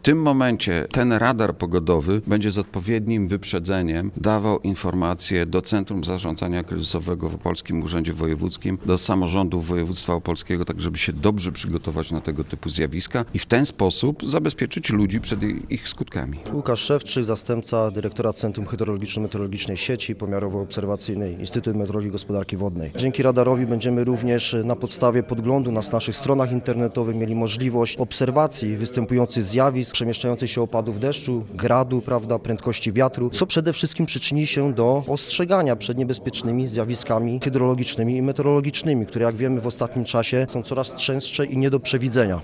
tym momencie ten radar pogodowy będzie z odpowiednim wyprzedzeniem dawał informacje do Centrum Zarządzania Kryzysowego w Opolskim Urzędzie Wojewódzkim, do samorządów województwa opolskiego, tak żeby się dobrze przygotować na tego typu zjawiska i w ten sposób zabezpieczyć ludzi przed ich skutkami. Łukasz Szewczyk, zastępca dyrektora Centrum Hydrologiczno-Meteorologicznej Sieci Pomiarowo-Obserwacyjnej Instytutu Meteorologii i Gospodarki Wodnej. Dzięki radarowi będziemy również na podstawie podglądu na naszych stronach internetowych mieli możliwość obserwacji występujących zjawisk, przemieszczających się opadów deszczu, gradu, prędkości wiatru, co przede wszystkim przyczyni się do ostrzegania przed niebezpiecznymi zjawiskami hydrologicznymi i meteorologicznymi, które jak wiemy w ostatnim czasie są coraz częstsze i nie do przewidzenia.